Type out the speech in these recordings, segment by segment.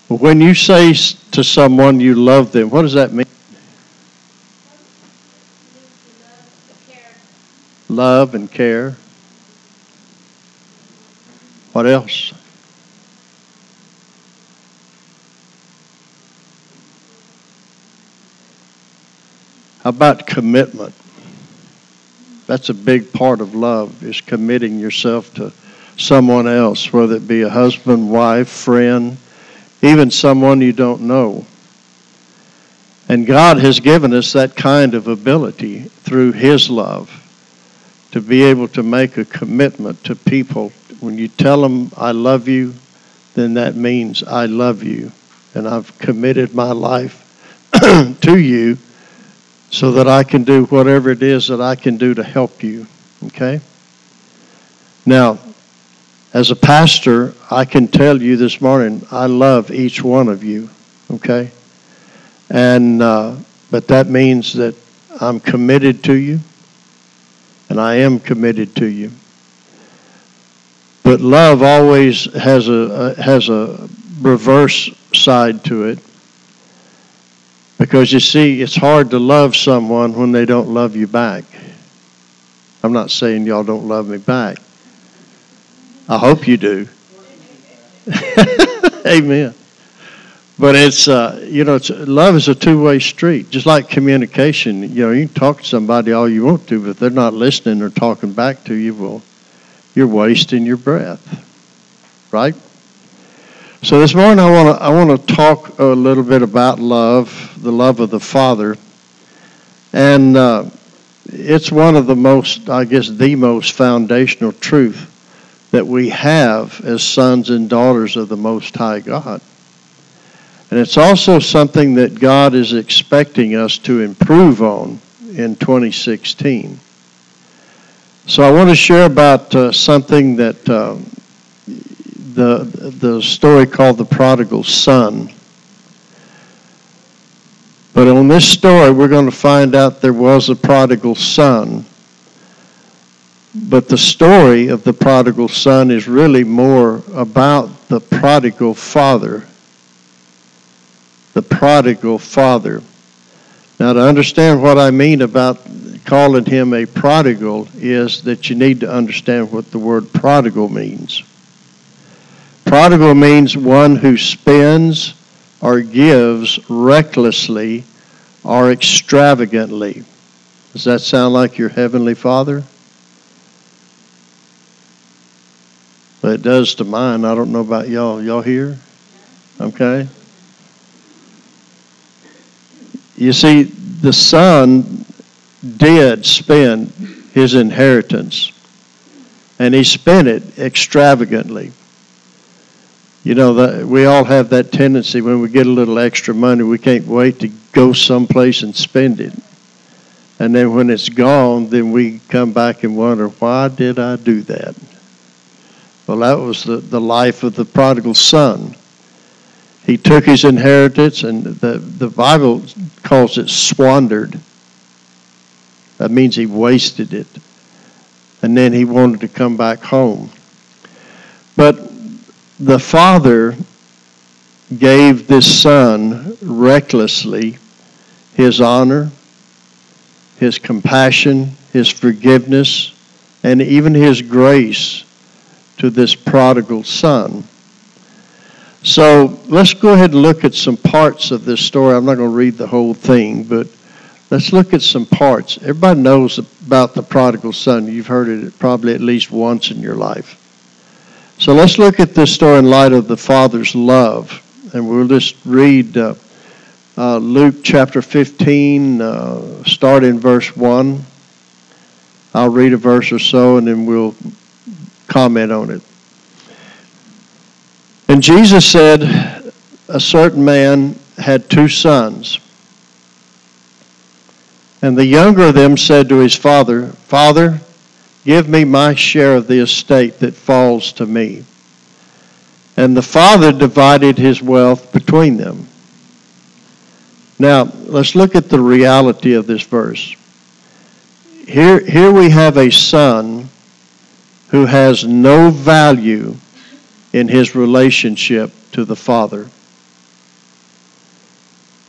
When you say to someone you love them, what does that mean? Love and care. What else? How about commitment? That's a big part of love, is committing yourself to someone else, whether it be a husband, wife, friend, even someone you don't know. And God has given us that kind of ability through His love to be able to make a commitment to people. When you tell them, I love you, then that means I love you. And I've committed my life to you so that I can do whatever it is that I can do to help you. Okay? Now, as a pastor, I can tell you this morning, I love each one of you. Okay? And but that means that I'm committed to you, and I am committed to you. But love always has a reverse side to it, because you see, it's hard to love someone when they don't love you back. I'm not saying y'all don't love me back. I hope you do. Amen. But it's, love is a two-way street, just like communication. You can talk to somebody all you want to, but if they're not listening or talking back to you, well, you're wasting your breath, right? So this morning I want to talk a little bit about love, the love of the Father, and it's one of the most, I guess, the most foundational truth that we have as sons and daughters of the Most High God. And it's also something that God is expecting us to improve on in 2016. So I want to share about something that the story called The Prodigal Son. But on this story, we're going to find out there was a prodigal son. But the story of the prodigal son is really more about the prodigal father. The prodigal father. Now, to understand what I mean about calling him a prodigal is that you need to understand what the word prodigal means. Prodigal means one who spends or gives recklessly or extravagantly. Does that sound like your Heavenly Father? Well, it does to mine. I don't know about y'all. Y'all here? Okay. You see, the son did spend his inheritance, and he spent it extravagantly. We all have that tendency when we get a little extra money, we can't wait to go someplace and spend it. And then when it's gone, then we come back and wonder, why did I do that? Well, that was the life of the prodigal son. He took his inheritance, and the Bible calls it squandered. That means he wasted it. And then he wanted to come back home. But the father gave this son recklessly his honor, his compassion, his forgiveness, and even his grace to this prodigal son. So let's go ahead and look at some parts of this story. I'm not going to read the whole thing, but let's look at some parts. Everybody knows about the prodigal son. You've heard it probably at least once in your life. So let's look at this story in light of the Father's love. And we'll just read Luke chapter 15, start in verse 1. I'll read a verse or so, and then we'll comment on it. And Jesus said, a certain man had 2 sons. And the younger of them said to his father, Father, give me my share of the estate that falls to me. And the father divided his wealth between them. Now, let's look at the reality of this verse. Here we have a son who has no value in his relationship to the Father.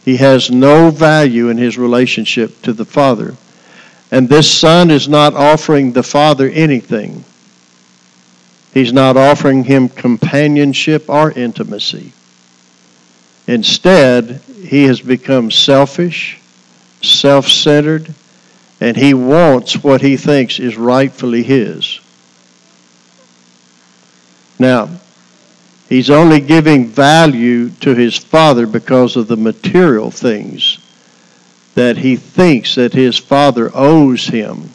He has no value in his relationship to the Father. And this Son is not offering the Father anything. He's not offering him companionship or intimacy. Instead, he has become selfish, self-centered, and he wants what he thinks is rightfully his. Now, he's only giving value to his Father because of the material things that he thinks that his Father owes him.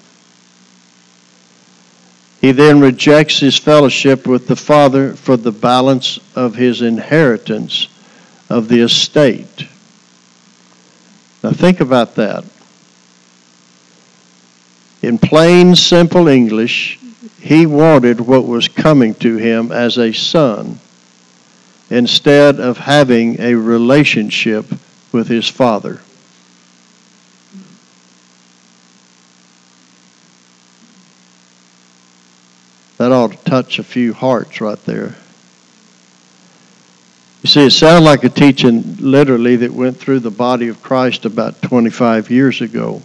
He then rejects his fellowship with the Father for the balance of his inheritance of the estate. Now think about that. In plain, simple English, he wanted what was coming to him as a son instead of having a relationship with his Father. That ought to touch a few hearts right there. You see, it sounds like a teaching literally that went through the body of Christ about 25 years ago.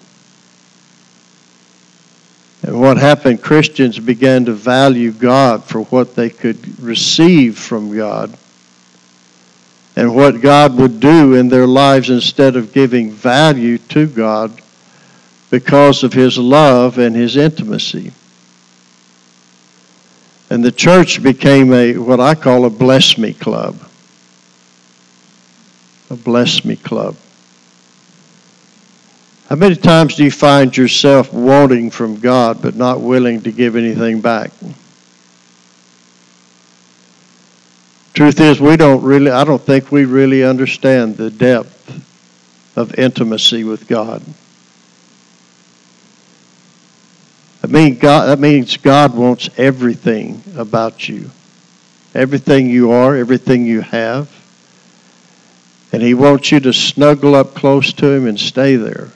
And what happened, Christians began to value God for what they could receive from God and what God would do in their lives instead of giving value to God because of his love and his intimacy. And the church became what I call a bless me club. A bless me club. How many times do you find yourself wanting from God but not willing to give anything back? Truth is, I don't think we really understand the depth of intimacy with God. That means God wants everything about you. Everything you are, everything you have. And he wants you to snuggle up close to him and stay there.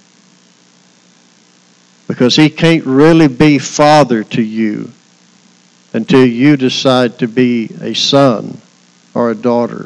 Because he can't really be Father to you until you decide to be a son or a daughter.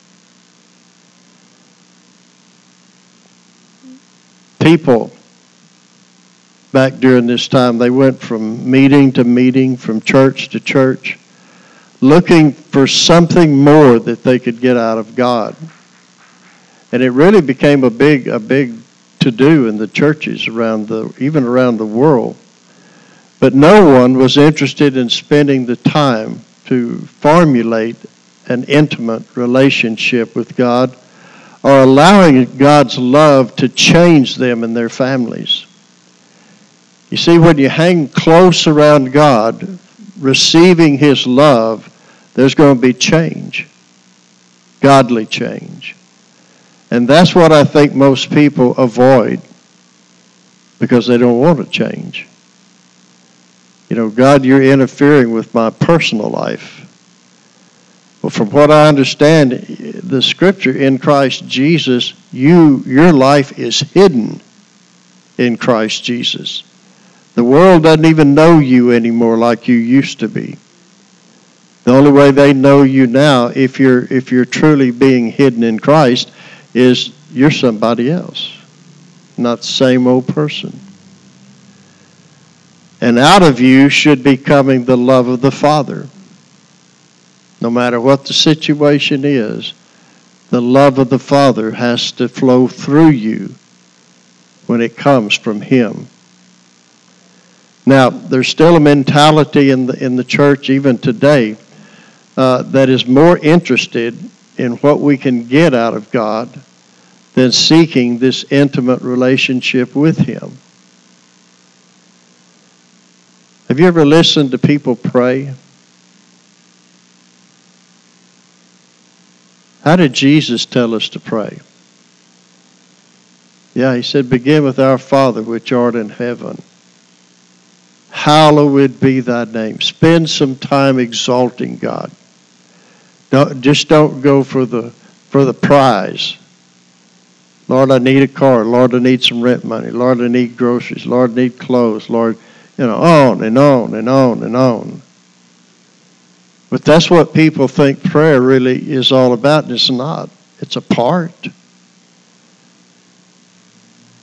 People back during this time, they went from meeting to meeting, from church to church, looking for something more that they could get out of God. And it really became a big to-do in the churches even around the world. But no one was interested in spending the time to formulate an intimate relationship with God or allowing God's love to change them and their families. You see, when you hang close around God, receiving his love, there's going to be change, godly change. And that's what I think most people avoid because they don't want to change. You know, God, you're interfering with my personal life. Well, from what I understand, the scripture, in Christ Jesus, your life is hidden in Christ Jesus. The world doesn't even know you anymore like you used to be. The only way they know you now, if you're truly being hidden in Christ, is you're somebody else, not the same old person. And out of you should be coming the love of the Father. No matter what the situation is, the love of the Father has to flow through you when it comes from him. Now, there's still a mentality in the church even today that is more interested in what we can get out of God than seeking this intimate relationship with him. Have you ever listened to people pray? How did Jesus tell us to pray? Yeah, he said, begin with our Father which art in heaven. Hallowed be thy name. Spend some time exalting God. Don't go for the prize. Lord, I need a car. Lord, I need some rent money. Lord, I need groceries. Lord, I need clothes. Lord, on and on and on and on. But that's what people think prayer really is all about, and it's not. It's a part.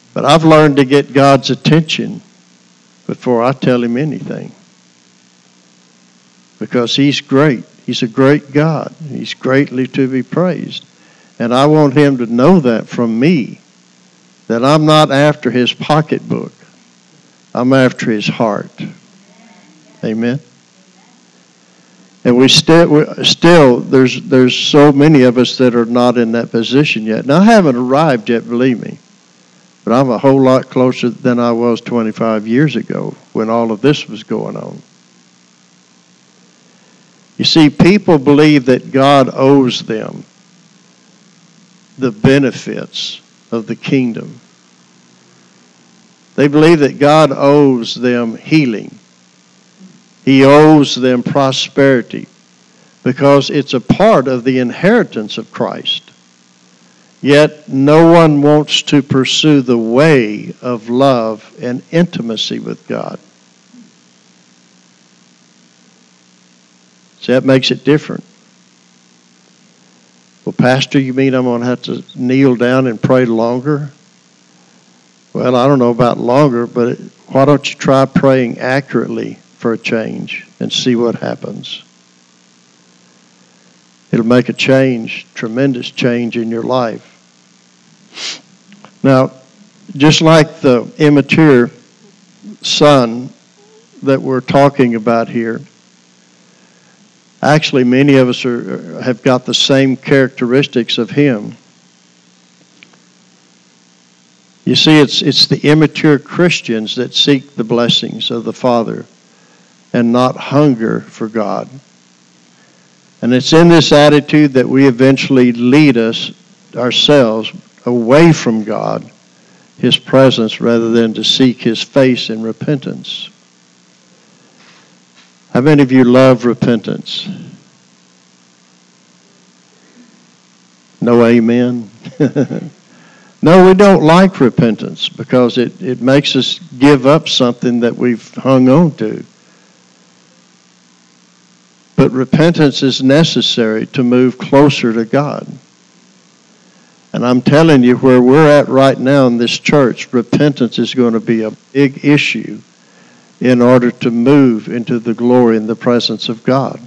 But I've learned to get God's attention before I tell him anything. Because he's great. He's a great God. He's greatly to be praised. And I want him to know that from me, that I'm not after his pocketbook. I'm after his heart. Amen. And we still there's so many of us that are not in that position yet. Now, I haven't arrived yet, believe me. But I'm a whole lot closer than I was 25 years ago when all of this was going on. You see, people believe that God owes them the benefits of the kingdom. They believe that God owes them healing. He owes them prosperity because it's a part of the inheritance of Christ. Yet no one wants to pursue the way of love and intimacy with God. See, that makes it different. Well, Pastor, you mean I'm going to have to kneel down and pray longer? Well, I don't know about longer, but why don't you try praying accurately for a change and see what happens? It'll make a change, tremendous change in your life. Now, just like the immature son that we're talking about here, actually many of us have got the same characteristics of him. You see, it's the immature Christians that seek the blessings of the Father and not hunger for God. And it's in this attitude that we eventually lead ourselves away from God, his presence, rather than to seek his face in repentance. How many of you love repentance? No amen? No, we don't like repentance because it makes us give up something that we've hung on to. But repentance is necessary to move closer to God. And I'm telling you, where we're at right now in this church, repentance is going to be a big issue in order to move into the glory and the presence of God.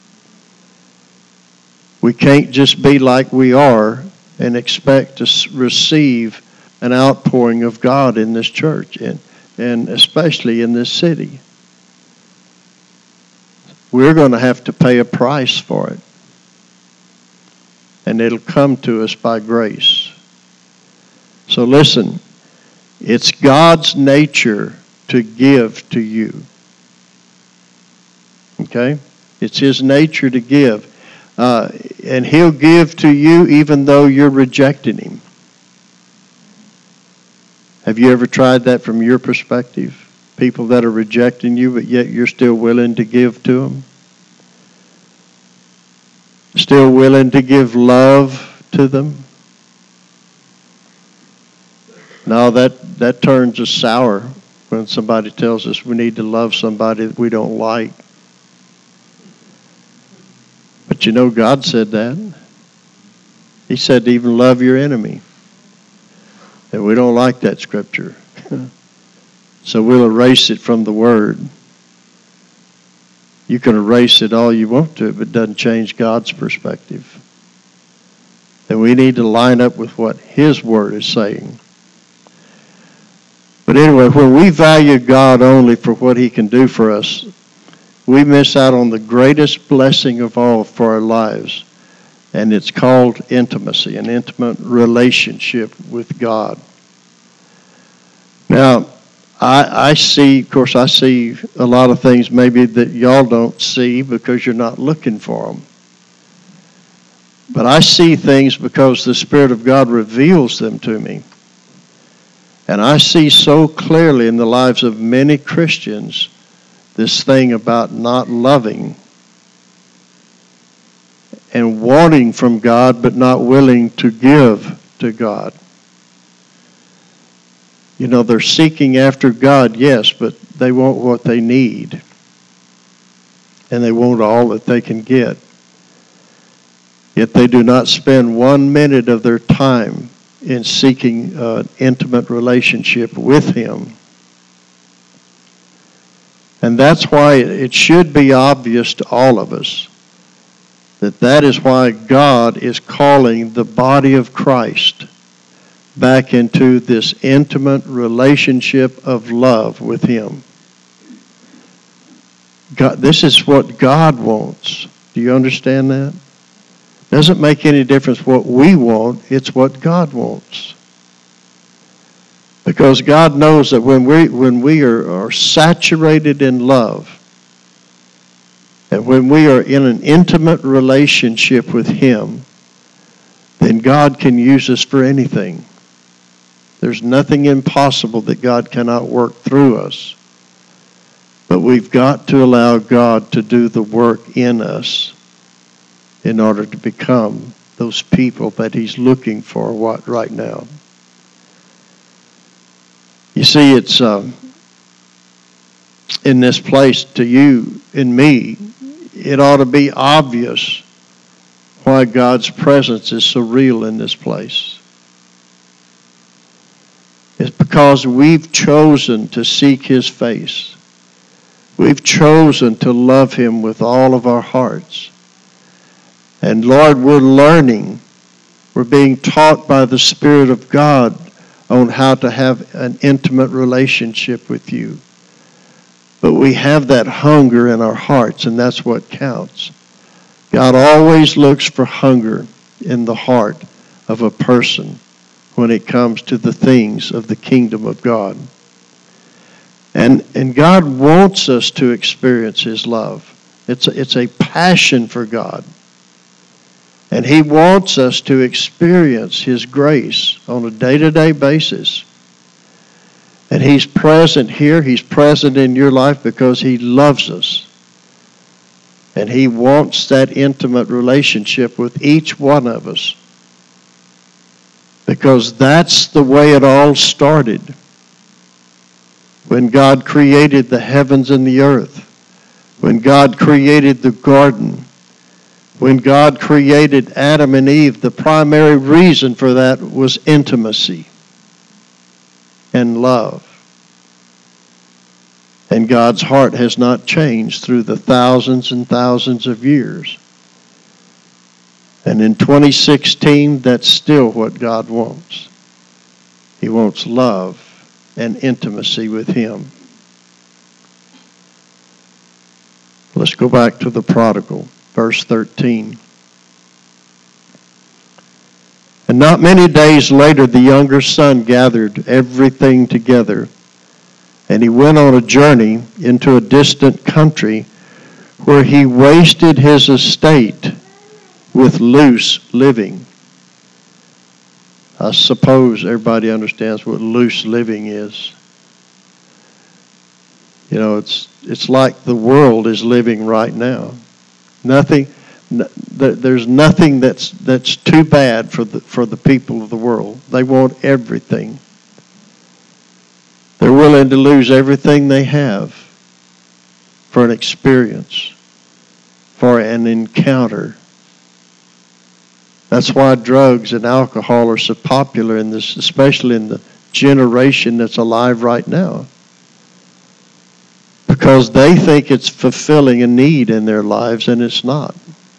We can't just be like we are and expect to receive an outpouring of God in this church and especially in this city. We're going to have to pay a price for it. And it'll come to us by grace. So listen, it's God's nature to give to you. Okay? It's his nature to give. And he'll give to you even though you're rejecting him. Have you ever tried that from your perspective? People that are rejecting you, but yet you're still willing to give to them? Still willing to give love to them? No, that turns us sour when somebody tells us we need to love somebody that we don't like. But you know, God said that. He said to even love your enemy. And we don't like that scripture. So we'll erase it from the Word. You can erase it all you want to, but it doesn't change God's perspective. And we need to line up with what his Word is saying. But anyway, when we value God only for what he can do for us, we miss out on the greatest blessing of all for our lives. And it's called intimacy, an intimate relationship with God. Now, I see a lot of things maybe that y'all don't see because you're not looking for them. But I see things because the Spirit of God reveals them to me. And I see so clearly in the lives of many Christians this thing about not loving and wanting from God but not willing to give to God. You know, they're seeking after God, yes, but they want what they need. And they want all that they can get. Yet they do not spend 1 minute of their time in seeking an intimate relationship with Him. And that's why it should be obvious to all of us that is why God is calling the body of Christ back into this intimate relationship of love with Him. God, this is what God wants. Do you understand that? Doesn't make any difference what we want, it's what God wants. Because God knows that when we are saturated in love, and when we are in an intimate relationship with Him, then God can use us for anything. There's nothing impossible that God cannot work through us. But we've got to allow God to do the work in us in order to become those people that He's looking for right now. You see, it's in this place to you and me, it ought to be obvious why God's presence is so real in this place. It's because we've chosen to seek His face. We've chosen to love Him with all of our hearts. And Lord, we're learning. We're being taught by the Spirit of God on how to have an intimate relationship with You. But we have that hunger in our hearts, and that's what counts. God always looks for hunger in the heart of a person when it comes to the things of the kingdom of God. And God wants us to experience His love. It's a passion for God. And He wants us to experience His grace on a day-to-day basis. And He's present here. He's present in your life because He loves us. And He wants that intimate relationship with each one of us. Because that's the way it all started. When God created the heavens and the earth. When God created the garden. When God created Adam and Eve, the primary reason for that was intimacy and love. And God's heart has not changed through the thousands and thousands of years. And in 2016, that's still what God wants. He wants love and intimacy with Him. Let's go back to the prodigal, verse 13. And not many days later, the younger son gathered everything together, and he went on a journey into a distant country where he wasted his estate with loose living. I suppose everybody understands what loose living is. You know, it's like the world is living right now. There's nothing that's too bad for the people of the world. They want everything. They're willing to lose everything they have for an experience, for an encounter. That's why drugs and alcohol are so popular in this, especially in the generation that's alive right now. Because they think it's fulfilling a need in their lives, and it's not.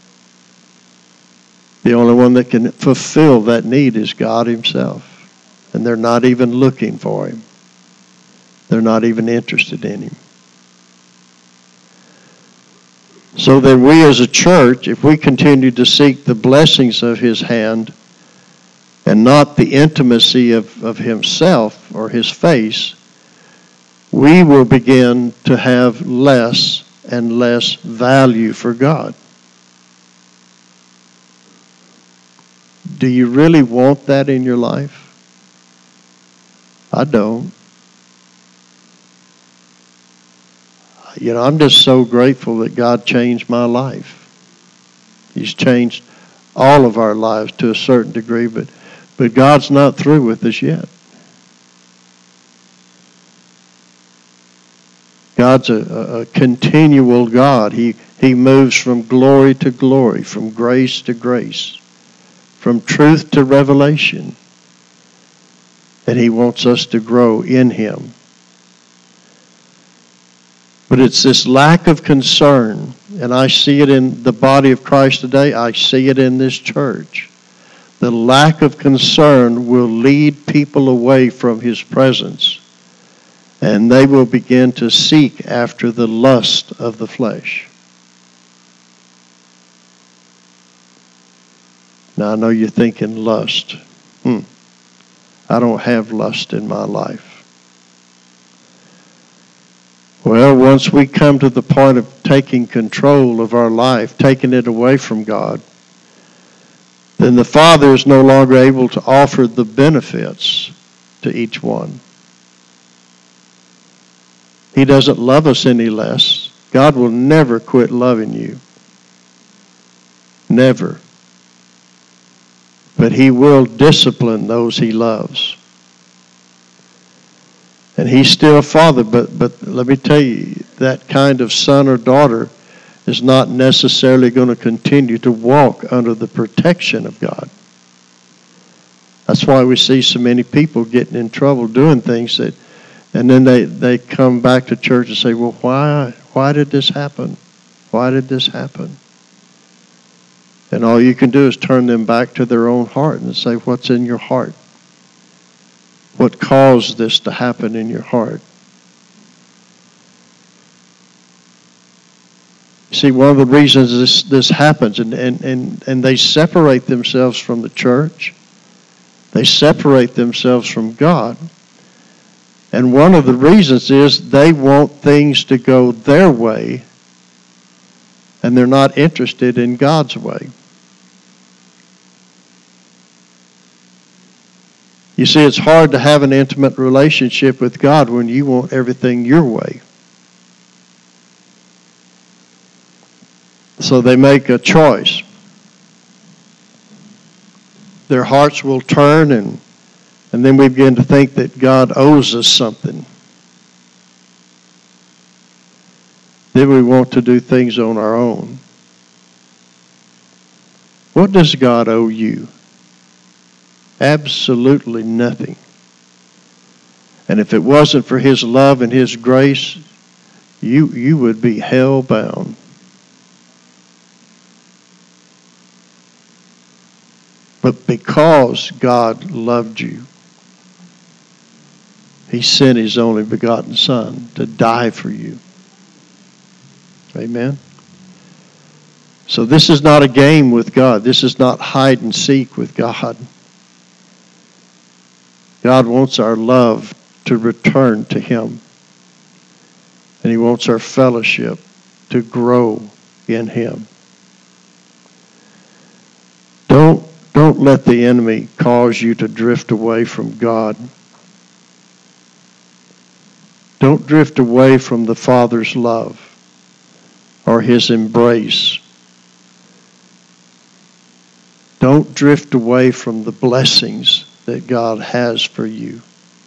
The only one that can fulfill that need is God Himself. And they're not even looking for Him. They're not even interested in Him. So then we as a church, if we continue to seek the blessings of His hand and not the intimacy of Himself or His face, we will begin to have less and less value for God. Do you really want that in your life? I don't. You know, I'm just so grateful that God changed my life. He's changed all of our lives to a certain degree, but God's not through with us yet. God's a continual God. He moves from glory to glory, from grace to grace, from truth to revelation. And He wants us to grow in Him. But it's this lack of concern, and I see it in the body of Christ today. I see it in this church. The lack of concern will lead people away from His presence, and they will begin to seek after the lust of the flesh. Now, I know you're thinking lust. I don't have lust in my life. Well, once we come to the point of taking control of our life, taking it away from God, then the Father is no longer able to offer the benefits to each one. He doesn't love us any less. God will never quit loving you. Never. But He will discipline those He loves. And He's still a Father, but let me tell you, that kind of son or daughter is not necessarily going to continue to walk under the protection of God. That's why we see so many people getting in trouble doing things that, and then they come back to church and say, well, why did this happen? Why did this happen? And all you can do is turn them back to their own heart and say, what's in your heart? What caused this to happen in your heart? See, one of the reasons this happens, and they separate themselves from the church. They separate themselves from God. And one of the reasons is they want things to go their way, and they're not interested in God's way. You see, it's hard to have an intimate relationship with God when you want everything your way. So they make a choice. Their hearts will turn, and then we begin to think that God owes us something. Then we want to do things on our own. What does God owe you? Absolutely nothing. And if it wasn't for His love and His grace, you would be hell-bound. But because God loved you, He sent His only begotten Son to die for you. Amen? So this is not a game with God. This is not hide and seek with God. God wants our love to return to Him. And He wants our fellowship to grow in Him. Don't let the enemy cause you to drift away from God. Don't drift away from the Father's love or His embrace. Don't drift away from the blessings that God has for you.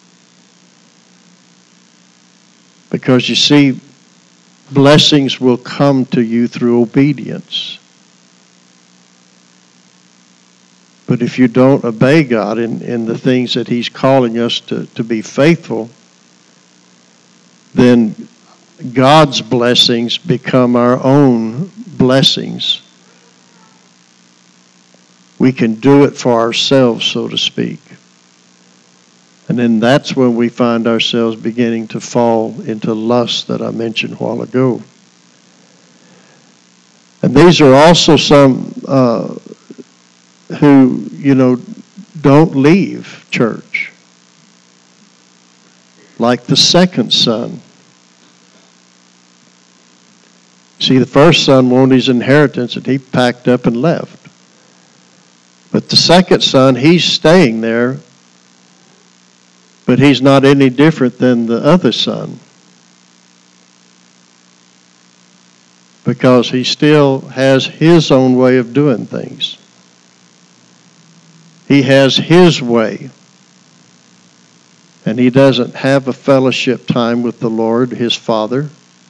Because you see, blessings will come to you through obedience. But if you don't obey God in the things that He's calling us to be faithful, then God's blessings become our own blessings. We can do it for ourselves, so to speak. And then that's when we find ourselves beginning to fall into lust that I mentioned a while ago. And these are also some who, don't leave church. Like the second son. See, the first son wanted his inheritance and he packed up and left. But the second son, he's staying there, but he's not any different than the other son. Because he still has his own way of doing things. He has his way. And he doesn't have a fellowship time with the Lord, his Father.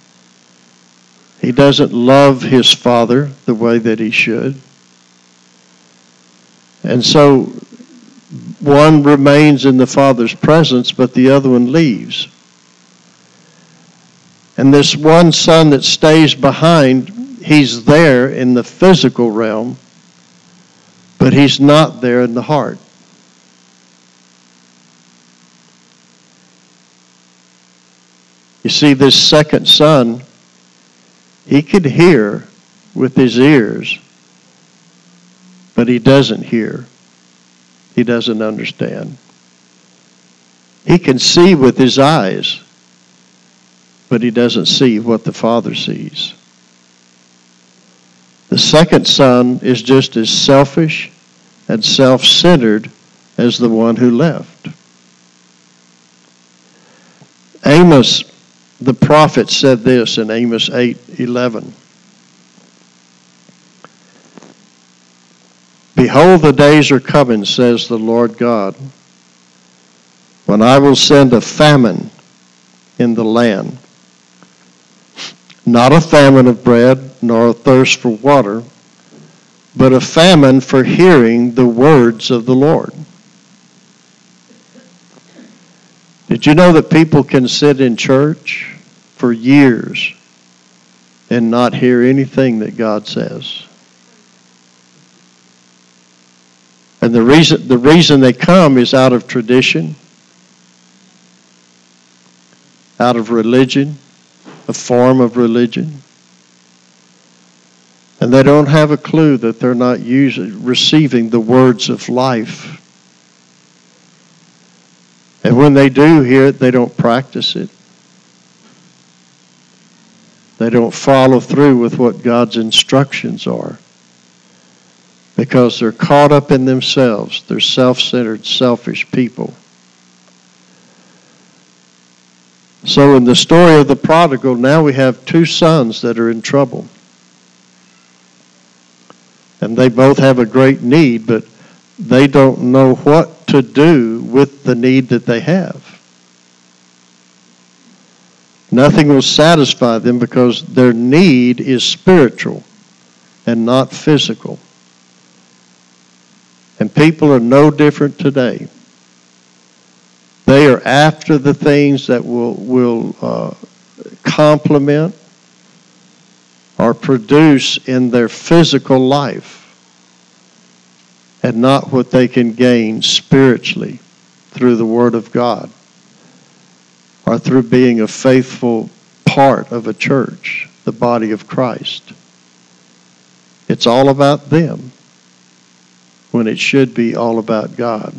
He doesn't love his Father the way that he should. And so one remains in the Father's presence, but the other one leaves. And this one son that stays behind, he's there in the physical realm, but he's not there in the heart. You see, this second son, he could hear with his ears, but he doesn't hear. He doesn't understand. He can see with his eyes, but he doesn't see what the Father sees. The second son is just as selfish and self-centered as the one who left. Amos, the prophet, said this in Amos 8:11. Behold, the days are coming, says the Lord God, when I will send a famine in the land. Not a famine of bread, nor a thirst for water, but a famine for hearing the words of the Lord. Did you know that people can sit in church for years and not hear anything that God says? And the reason they come is out of tradition, out of religion, a form of religion. And they don't have a clue that they're not receiving the words of life. And when they do hear it, they don't practice it. They don't follow through with what God's instructions are, because they're caught up in themselves. They're self-centered, selfish people. So in the story of the prodigal, now we have two sons that are in trouble. And they both have a great need, but they don't know what to do with the need that they have. Nothing will satisfy them because their need is spiritual and not physical. And people are no different today. They are after the things that will complement or produce in their physical life, and not what they can gain spiritually through the Word of God or through being a faithful part of a church, the body of Christ. It's all about them when it should be all about God.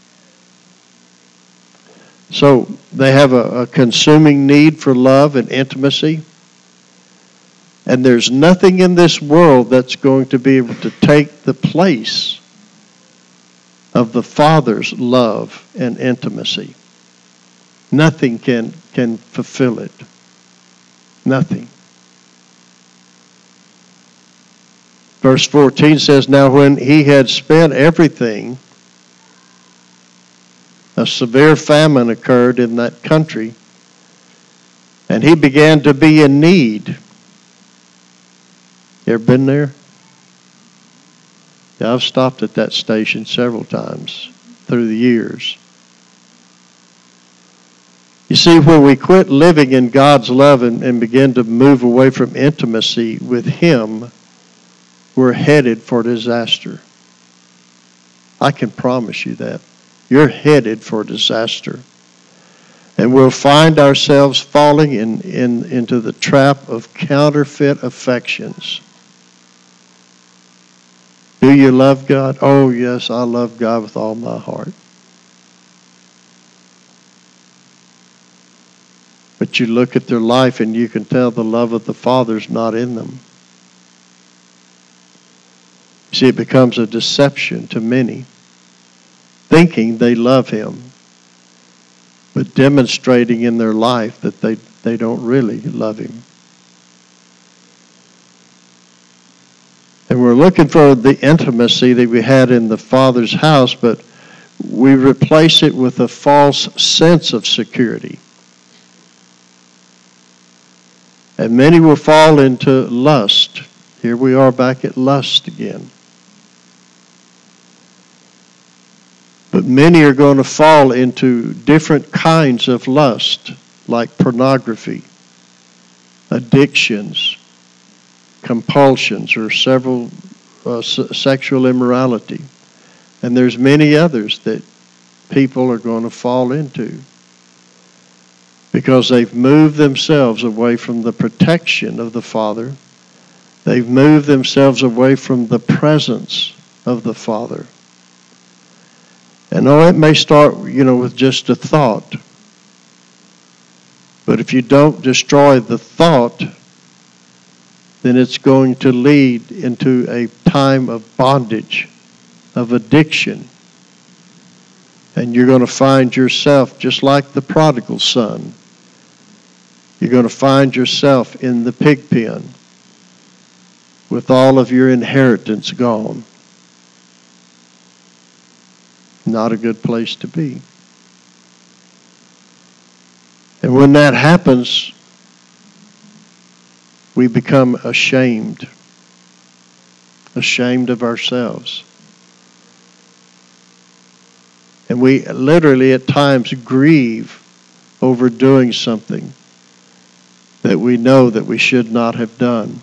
So they have a consuming need for love and intimacy. And there's nothing in this world that's going to be able to take the place of the Father's love and intimacy. Nothing can fulfill it. Nothing. Verse 14 says, now when he had spent everything, a severe famine occurred in that country, and he began to be in need. You ever been there? Yeah, I've stopped at that station several times through the years. You see, when we quit living in God's love and begin to move away from intimacy with Him, we're headed for disaster. I can promise you that. You're headed for disaster. And we'll find ourselves falling into the trap of counterfeit affections. Do you love God? Oh, yes, I love God with all my heart. But you look at their life and you can tell the love of the Father's not in them. See, it becomes a deception to many, thinking they love Him, but demonstrating in their life that they don't really love Him. And we're looking for the intimacy that we had in the Father's house, but we replace it with a false sense of security. And many will fall into lust. Here we are back at lust again. But many are going to fall into different kinds of lust, like pornography, addictions, compulsions, or several sexual immorality. And there's many others that people are going to fall into because they've moved themselves away from the protection of the Father. They've moved themselves away from the presence of the Father. And it may start, with just a thought. But if you don't destroy the thought, then it's going to lead into a time of bondage, of addiction. And you're going to find yourself just like the prodigal son. You're going to find yourself in the pig pen with all of your inheritance gone. Not a good place to be. And when that happens, we become ashamed of ourselves. And we literally at times grieve over doing something that we know that we should not have done.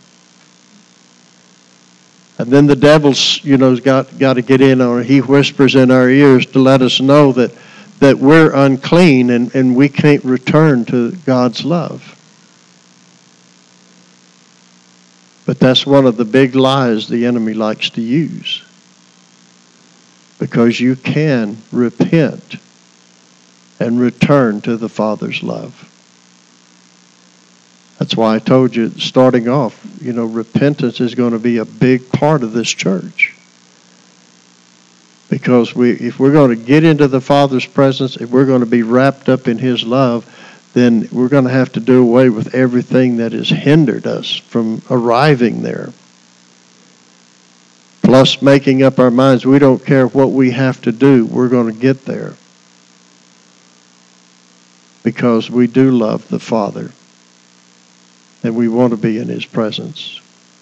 And then the devil's, got to get in on it. He whispers in our ears to let us know that we're unclean and we can't return to God's love. But that's one of the big lies the enemy likes to use. Because you can repent and return to the Father's love. That's why I told you, starting off, repentance is going to be a big part of this church. Because if we're going to get into the Father's presence, if we're going to be wrapped up in His love, then we're going to have to do away with everything that has hindered us from arriving there. Plus making up our minds, we don't care what we have to do, we're going to get there. Because we do love the Father. And we want to be in His presence.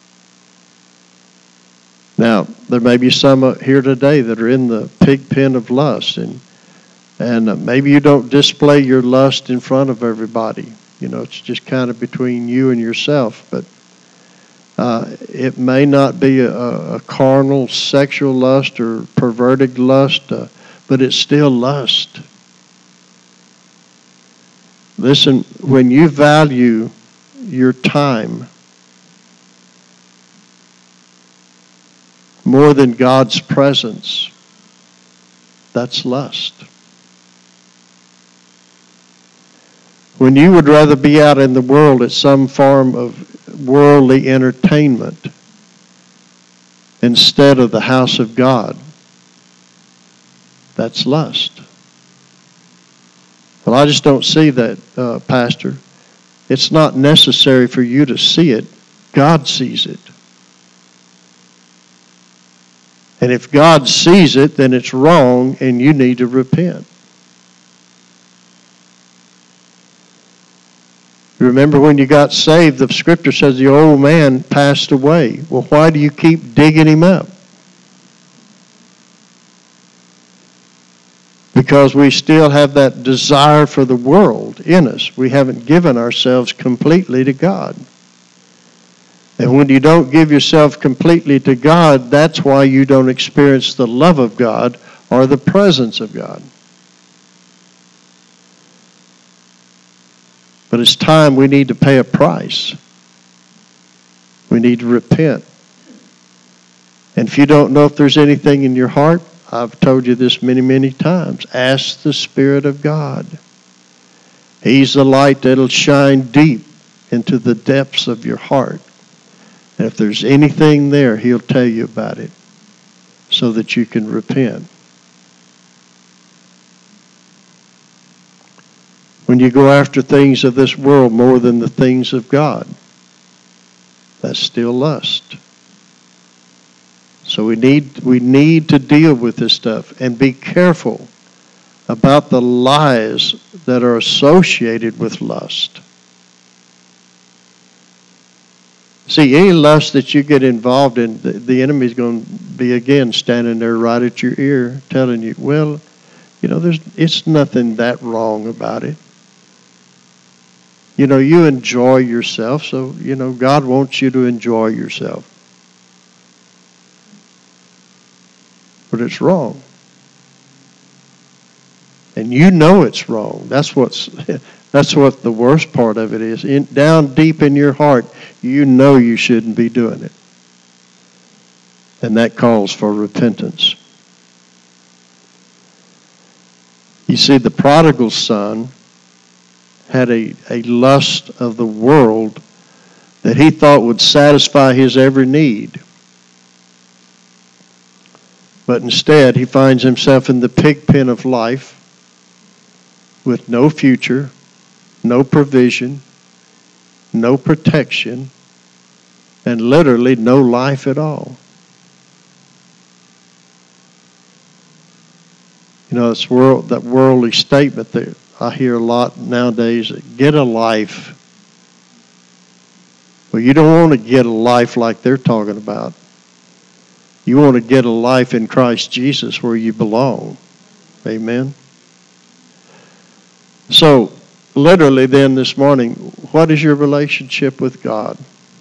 Now, there may be some here today that are in the pig pen of lust. And maybe you don't display your lust in front of everybody. It's just kind of between you and yourself. But it may not be a carnal sexual lust or perverted lust, but it's still lust. Listen, when you value your time more than God's presence, that's lust. When you would rather be out in the world at some form of worldly entertainment instead of the house of God, that's lust. Well, I just don't see that, Pastor. It's not necessary for you to see it. God sees it. And if God sees it, then it's wrong and you need to repent. Remember when you got saved, the scripture says the old man passed away. Well, why do you keep digging him up? Because we still have that desire for the world in us. We haven't given ourselves completely to God. And when you don't give yourself completely to God, that's why you don't experience the love of God or the presence of God. But it's time we need to pay a price. We need to repent. And if you don't know if there's anything in your heart, I've told you this many, many times. Ask the Spirit of God. He's the light that'll shine deep into the depths of your heart. And if there's anything there, He'll tell you about it so that you can repent. When you go after things of this world more than the things of God, that's still lust. So we need to deal with this stuff and be careful about the lies that are associated with lust. See, any lust that you get involved in, the enemy's going to be again standing there right at your ear telling you, well, It's nothing that wrong about it. You enjoy yourself, so, God wants you to enjoy yourself. But it's wrong. And you know it's wrong. That's what the worst part of it is. Down deep in your heart, you know you shouldn't be doing it. And that calls for repentance. You see, the prodigal son had a lust of the world that he thought would satisfy his every need. But instead, he finds himself in the pig pen of life with no future, no provision, no protection, and literally no life at all. That worldly statement that I hear a lot nowadays, get a life. Well, you don't want to get a life like they're talking about. You want to get a life in Christ Jesus where you belong. Amen? So, literally then this morning, what is your relationship with God?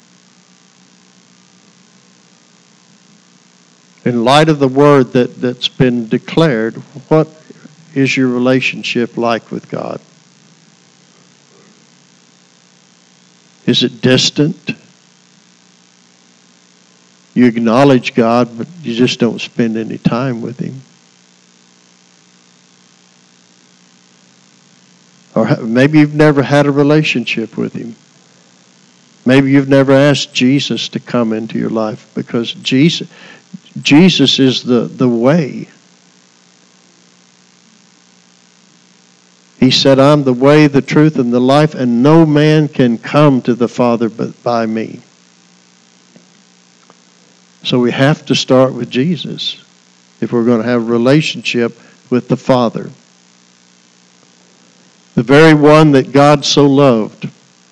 In light of the word that's been declared, what is your relationship like with God? Is it distant? You acknowledge God, but you just don't spend any time with Him. Or maybe you've never had a relationship with Him. Maybe you've never asked Jesus to come into your life, because Jesus is the way. He said, I'm the way, the truth, and the life, and no man can come to the Father but by me. So we have to start with Jesus if we're going to have a relationship with the Father. The very one that God so loved,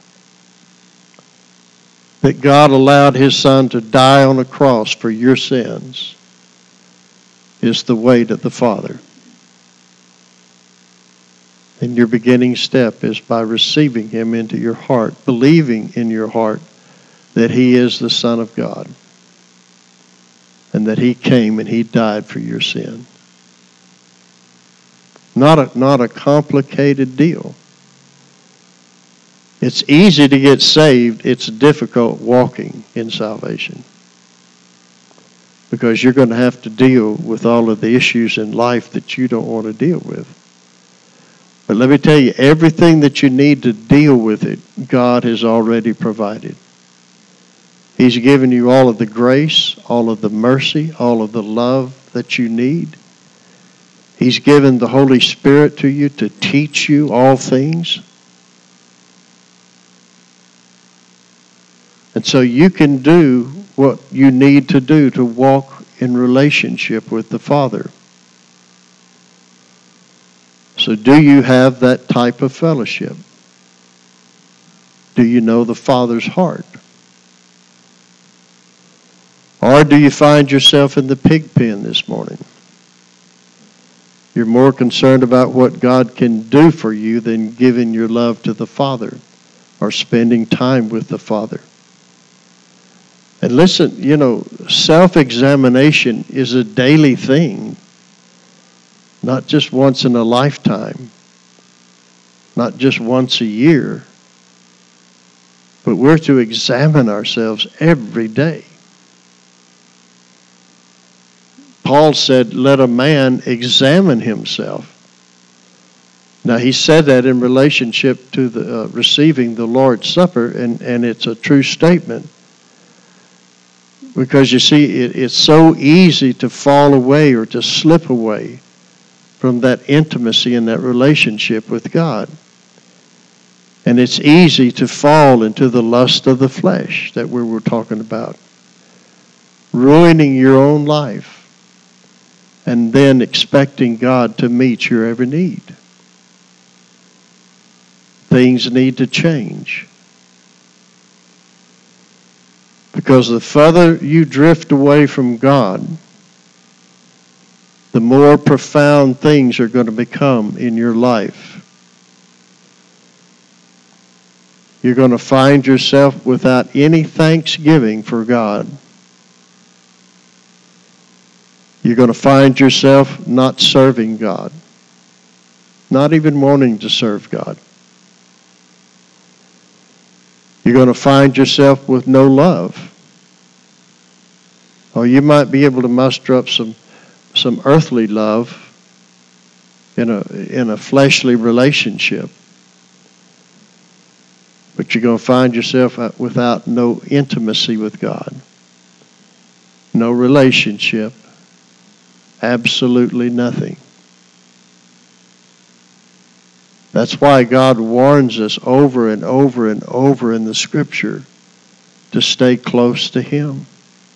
that God allowed His Son to die on a cross for your sins, is the way to the Father. And your beginning step is by receiving Him into your heart, believing in your heart that He is the Son of God, and that He came and He died for your sin. Not a complicated deal. It's easy to get saved. It's difficult walking in salvation, because you're going to have to deal with all of the issues in life that you don't want to deal with. But let me tell you, everything that you need to deal with it, God has already provided. He's given you all of the grace, all of the mercy, all of the love that you need. He's given the Holy Spirit to you to teach you all things. And so you can do what you need to do to walk in relationship with the Father. So do you have that type of fellowship? Do you know the Father's heart? Or do you find yourself in the pig pen this morning? You're more concerned about what God can do for you than giving your love to the Father or spending time with the Father. And listen, self-examination is a daily thing, not just once in a lifetime, not just once a year, but we're to examine ourselves every day. Paul said, let a man examine himself. Now, he said that in relationship to the receiving the Lord's Supper, and it's a true statement. Because you see, it's so easy to fall away or to slip away from that intimacy and that relationship with God. And it's easy to fall into the lust of the flesh that we were talking about. Ruining your own life. And then expecting God to meet your every need. Things need to change. Because the further you drift away from God, the more profound things are going to become in your life. You're going to find yourself without any thanksgiving for God. You're going to find yourself not serving God, not even wanting to serve God. You're going to find yourself with no love. Or you might be able to muster up some earthly love in a fleshly relationship. But you're going to find yourself without no intimacy with God. No relationship. Absolutely nothing. That's why God warns us over and over and over in the Scripture to stay close to Him.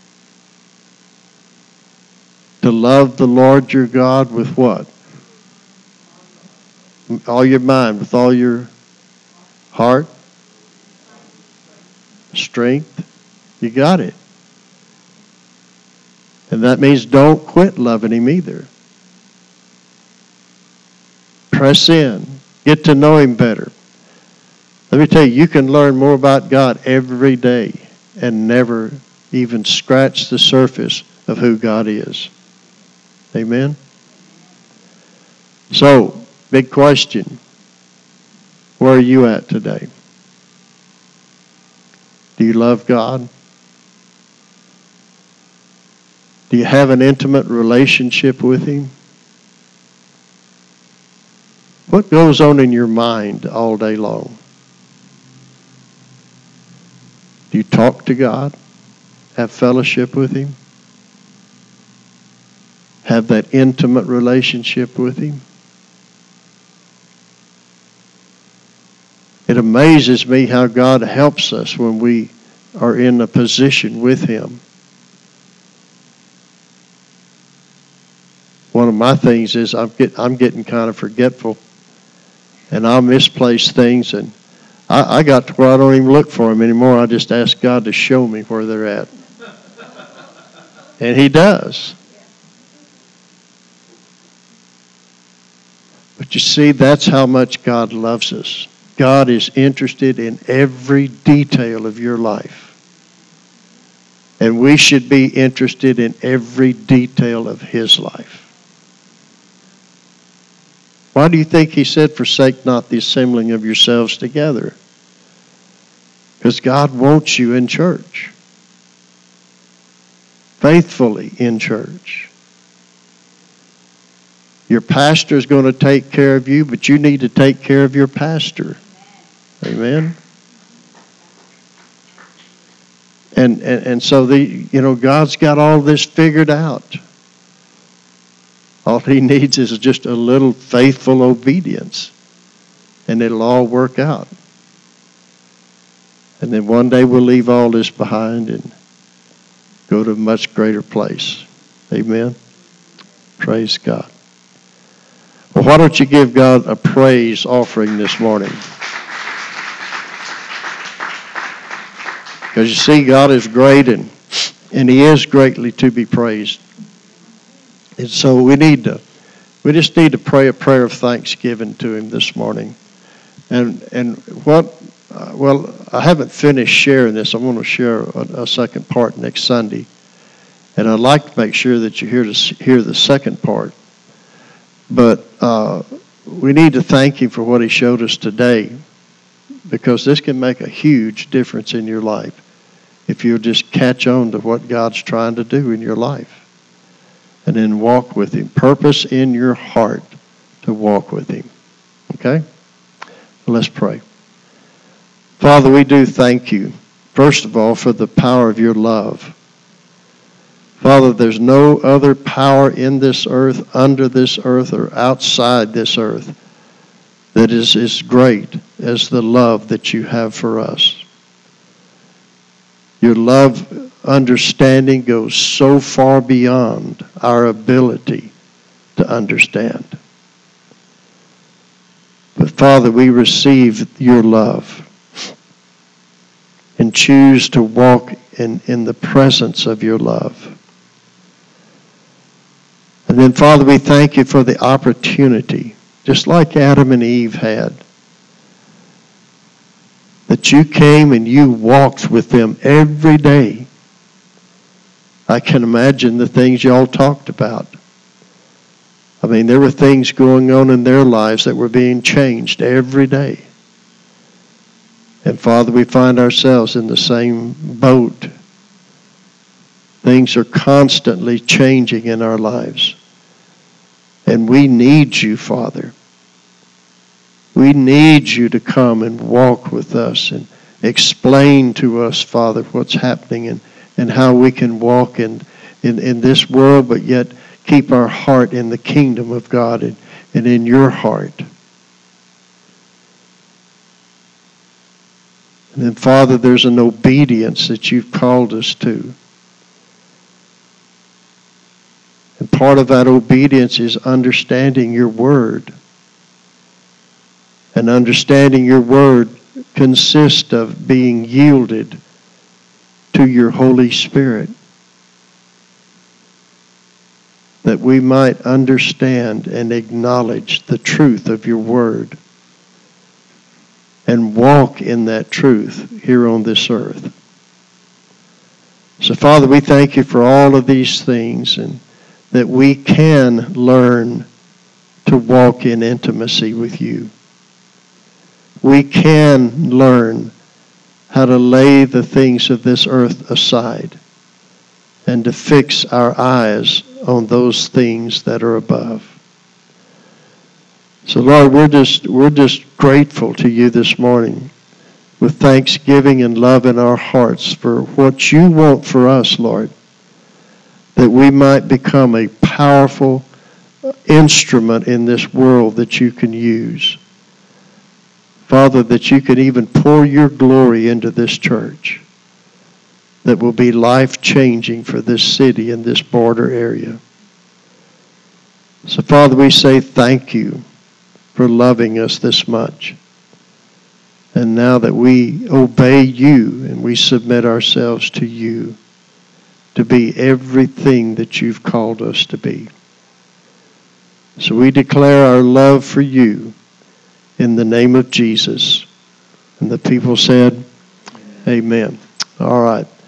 To love the Lord your God with what? All your mind, with all your heart, strength. You got it. And that means don't quit loving Him either. Press in. Get to know Him better. Let me tell you, you can learn more about God every day and never even scratch the surface of who God is. Amen? So, big question. Where are you at today? Do you love God? Do you have an intimate relationship with Him? What goes on in your mind all day long? Do you talk to God? Have fellowship with Him? Have that intimate relationship with Him? It amazes me how God helps us when we are in a position with Him. One of my things is I'm getting kind of forgetful, and I'll misplace things, and I got to where I don't even look for them anymore. I just ask God to show me where they're at. And He does. But you see, that's how much God loves us. God is interested in every detail of your life. And we should be interested in every detail of His life. Why do you think He said, forsake not the assembling of yourselves together? Because God wants you in church. Faithfully in church. Your pastor is going to take care of you, but you need to take care of your pastor. Amen? And so God's got all this figured out. All He needs is just a little faithful obedience, and it'll all work out. And then one day we'll leave all this behind and go to a much greater place. Amen? Praise God. Well, why don't you give God a praise offering this morning? Because you see, God is great, and He is greatly to be praised. And so we just need to pray a prayer of thanksgiving to Him this morning. And I haven't finished sharing this. I'm going to share a second part next Sunday. And I'd like to make sure that you hear the second part. But we need to thank Him for what He showed us today, because this can make a huge difference in your life if you'll just catch on to what God's trying to do in your life. And then walk with Him. Purpose in your heart to walk with Him. Okay? Let's pray. Father, we do thank You, first of all, for the power of Your love. Father, there's no other power in this earth, under this earth, or outside this earth that is as great as the love that You have for us. Your love understanding goes so far beyond our ability to understand. But Father, we receive Your love and choose to walk in the presence of Your love. And then, Father, we thank you for the opportunity, just like Adam and Eve had, that you came and you walked with them every day. I can imagine the things y'all talked about. I mean, there were things going on in their lives that were being changed every day. And Father, we find ourselves in the same boat. Things are constantly changing in our lives. And we need you, Father. We need you to come and walk with us and explain to us, Father, what's happening and how we can walk in this world, but yet keep our heart in the kingdom of God and in your heart. And then, Father, there's an obedience that you've called us to. And part of that obedience is understanding your word. And understanding your word consists of being yielded to your Holy Spirit, that we might understand and acknowledge the truth of your word and walk in that truth here on this earth. So, Father, we thank you for all of these things, and that we can learn to walk in intimacy with you. We can learn how to lay the things of this earth aside and to fix our eyes on those things that are above. So, Lord, we're just grateful to you this morning with thanksgiving and love in our hearts for what you want for us, Lord, that we might become a powerful instrument in this world that you can use. Father, that you can even pour your glory into this church that will be life-changing for this city and this border area. So, Father, we say thank you for loving us this much. And now that we obey you and we submit ourselves to you to be everything that you've called us to be. So we declare our love for you in the name of Jesus. And the people said, Amen. All right.